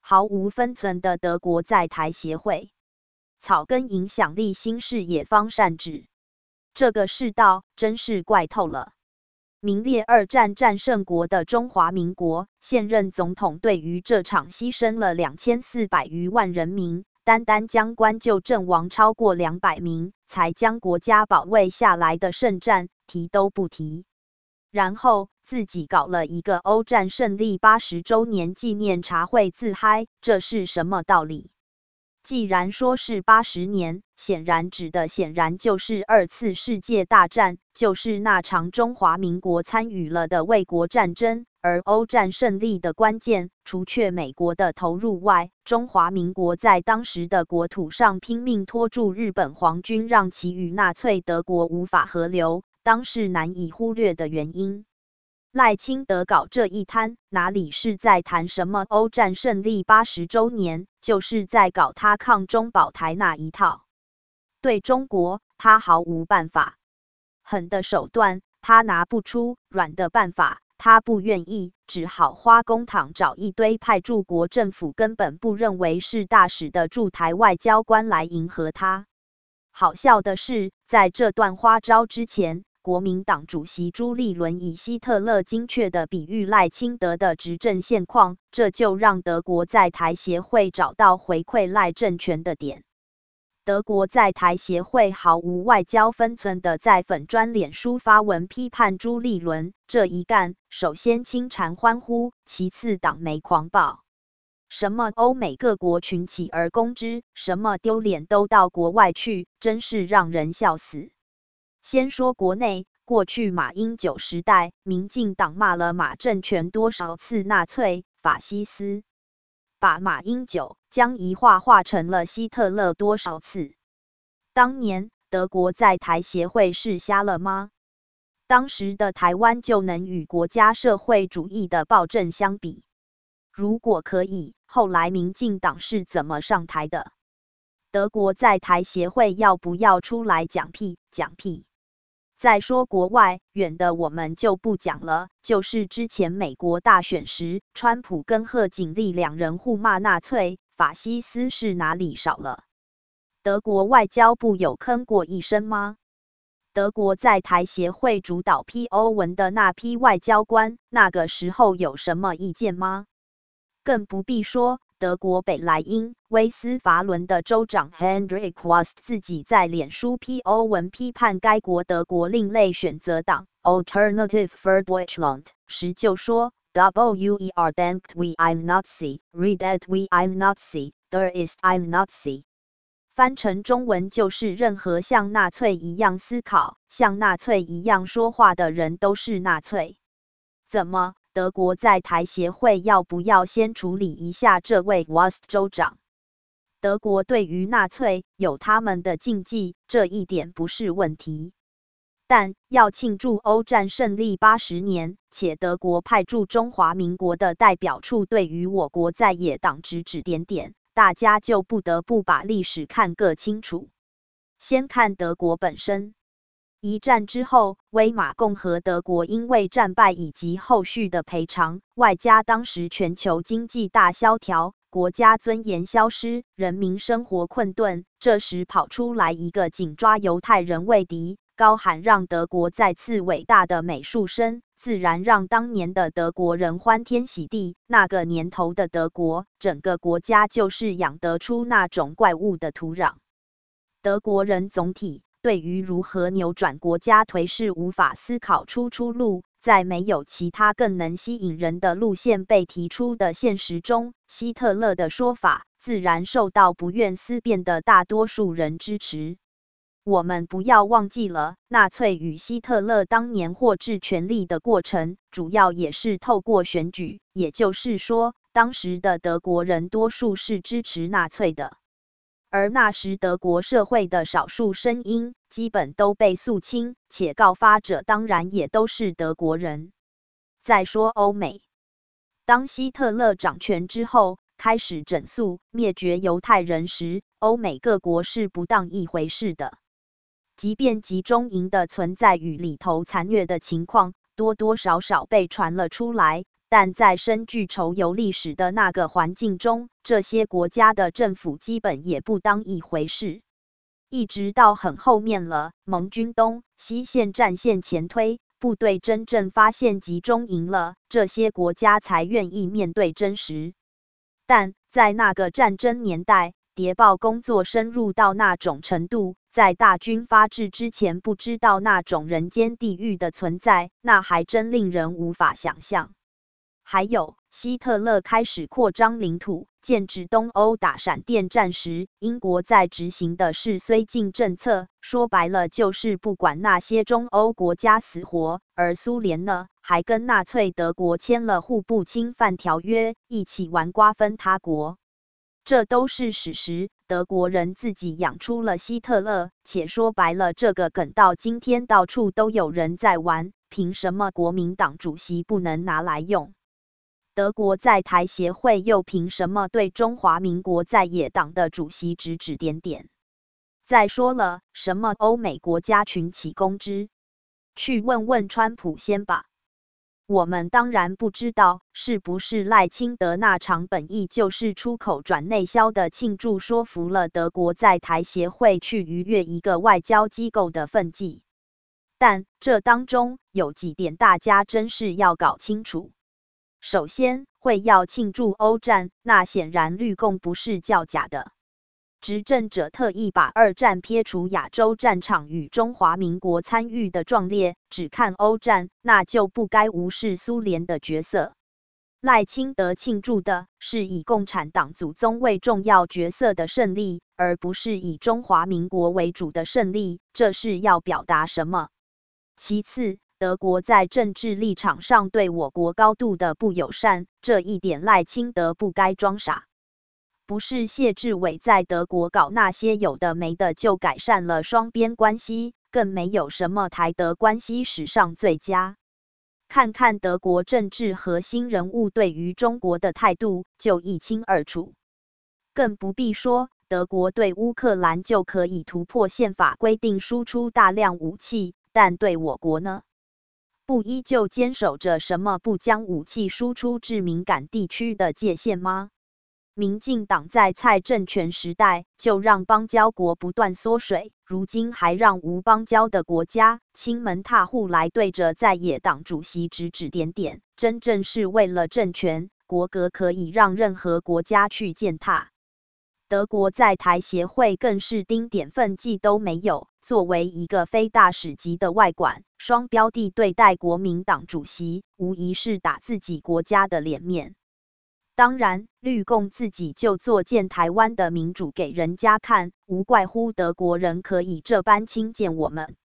毫无分寸的德国在台协会，草根影响力新视野方善治。这个世道真是怪透了。名列二战战胜国的中华民国现任总统对于这场牺牲了2400余万人民，单单将官就阵亡超过200名，才将国家保卫下来的圣战提都不提。然后自己搞了一个欧战胜利80周年纪念茶会自嗨，这是什么道理？既然说是80年，显然指的就是2次世界大战，就是那场中华民国参与了的卫国战争。而欧战胜利的关键，除却美国的投入外，中华民国在当时的国土上拼命拖住日本皇军，让其与纳粹德国无法合流，当是难以忽略的原因。赖清德搞这一摊，哪里是在谈什么欧战胜利80周年，就是在搞他抗中保台那一套。对中国，他毫无办法，狠的手段他拿不出，软的办法他不愿意，只好花公帑找一堆派驻国政府根本不认为是大使的驻台外交官来迎合他。好笑的是，在这段花招之前，国民党主席朱立伦以希特勒精确地比喻赖清德的执政现况，这就让德国在台协会找到回馈赖政权的点。德国在台协会毫无外交分寸地在粉专脸书发文批判朱立伦，这一干，首先清禅欢呼，其次党媒狂暴。什么欧美各国群起而攻之，什么丢脸都到国外去，真是让人笑死。先说国内，过去马英九时代，民进党骂了马政权多少次纳粹、法西斯，把马英九、江宜桦化成了希特勒多少次？当年德国在台协会是瞎了吗？当时的台湾就能与国家社会主义的暴政相比？如果可以，后来民进党是怎么上台的？德国在台协会要不要出来讲屁？讲屁！再说国外，远的我们就不讲了，就是之前美国大选时，川普跟贺锦丽两人互骂纳粹、法西斯是哪里少了？德国外交部有吭过一声吗？德国在台协会主导批欧文的那批外交官，那个时候有什么意见吗？更不必说德国北莱茵威斯伐伦的州长 Hendrik Wüst 自己在脸书批欧文批判该国德国另类选择党 Alternative für Deutschland 时就说 WER denkt we I'm Nazi, read it we I'm Nazi, there is I'm Nazi。 翻成中文就是任何像纳粹一样思考、像纳粹一样说话的人都是纳粹。怎么？德国在台协会要不要先处理一下这位 Wüst 州长？德国对于纳粹有他们的禁忌，这一点不是问题。但要庆祝欧战胜利80年，且德国派驻中华民国的代表处对于我国在野党指指点点，大家就不得不把历史看个清楚。先看德国本身。一战之后，威玛共和德国因为战败以及后续的赔偿，外加当时全球经济大萧条，国家尊严消失，人民生活困顿。这时跑出来一个紧抓犹太人为敌，高喊让德国再次伟大的美术生，自然让当年的德国人欢天喜地。那个年头的德国，整个国家就是养得出那种怪物的土壤。德国人总体对于如何扭转国家颓势无法思考出出路，在没有其他更能吸引人的路线被提出的现实中，希特勒的说法自然受到不愿思辨的大多数人支持。我们不要忘记了，纳粹与希特勒当年获致权力的过程，主要也是透过选举，也就是说，当时的德国人多数是支持纳粹的。而那时德国社会的少数声音基本都被肃清，且告发者当然也都是德国人。再说欧美，当希特勒掌权之后，开始整肃灭绝犹太人时，欧美各国是不当一回事的。即便集中营的存在与里头残虐的情况多多少少被传了出来， 但在深具仇犹历史的那个环境中，这些国家的政府基本也不当一回事。一直到很后面了，盟军东西线战线前推，部队真正发现集中营了，这些国家才愿意面对真实。但在那个战争年代，谍报工作深入到那种程度，在大军发至之前不知道那种人间地狱的存在，那还真令人无法想象。还有，希特勒开始扩张领土，建制东欧打闪电战时，英国在执行的是绥靖政策，说白了就是不管那些中欧国家死活。而苏联呢，还跟纳粹德国签了互不侵犯条约，一起玩瓜分他国。这都是史实，德国人自己养出了希特勒，且说白了，这个梗到今天到处都有人在玩，凭什么国民党主席不能拿来用？德国在台协会又凭什么对中华民国在野党的主席指指点点？再说了，什么欧美国家群起攻之？去问问川普先吧。我们当然不知道是不是赖清德那场本意就是出口转内销的庆祝说服了德国在台协会去逾越一个外交机构的分际，但这当中有几点大家真是要搞清楚。首先，会要庆祝欧战，那显然绿共不是叫假的。执政者特意把二战撇除亚洲战场与中华民国参与的壮烈，只看欧战，那就不该无视苏联的角色。赖清德庆祝的是以共产党祖宗为重要角色的胜利，而不是以中华民国为主的胜利，这是要表达什么？其次，德国在政治立场上对我国高度的不友善，这一点赖清德不该装傻。不是谢志伟在德国搞那些有的没的就改善了双边关系，更没有什么台德关系史上最佳。看看德国政治核心人物对于中国的态度，就一清二楚。更不必说德国对乌克兰就可以突破宪法规定输出大量武器，但对我国呢？不依旧坚守着什么不将武器输出至敏感地区的界限吗？民进党在蔡政权时代就让邦交国不断缩水，如今还让无邦交的国家亲门踏户来对着在野党主席指指点点，真正是为了政权国格可以让任何国家去践踏。德国在台协会更是丁点分际都没有，作为一个非大使级的外管，双标地对待国民党主席，无疑是打自己国家的脸面。当然，绿共自己就作践台湾的民主给人家看，无怪乎德国人可以这般轻贱我们。